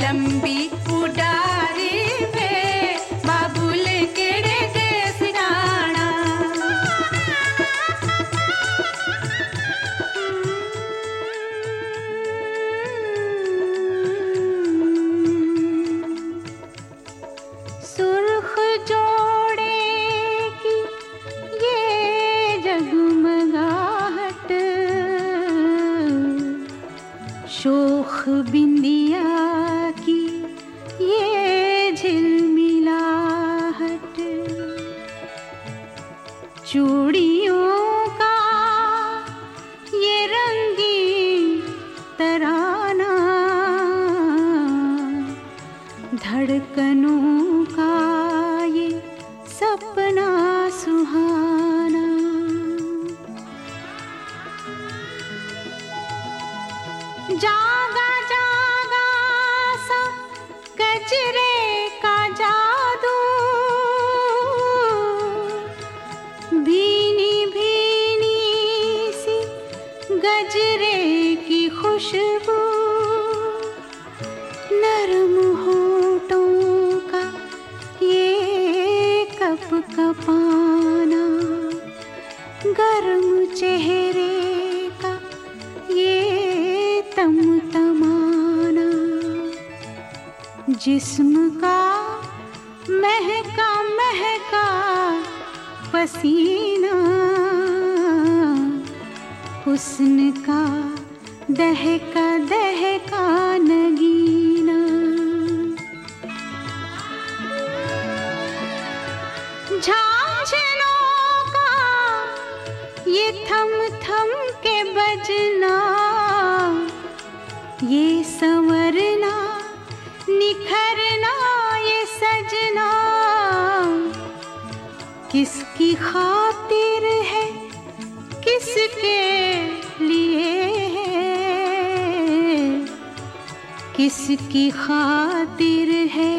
लंबी उडारी वे बाबुल केड़े देस जाना। सुर्ख जोड़े की ये जगमगाहट, शोख बिंदिया की ये झिलमिलाहट, चूड़ियों का ये रंगीन तराना, धड़कनों का ये सपना सुहाना। जागा जागा सा गजरे का जादू, भीनी भीनी सी गजरे की खुशबू, नरम होठों का ये कप कपाना, गर्म चेहरे का ये तमतमाना, जिस्म का महका महका पसीना, हुस्न का दहका दहका नगीना। झांझनों का ये थम थम के बजना, ये संवरना निखरना ये सजना, किसकी खातिर है किसके लिए है, किसकी खातिर है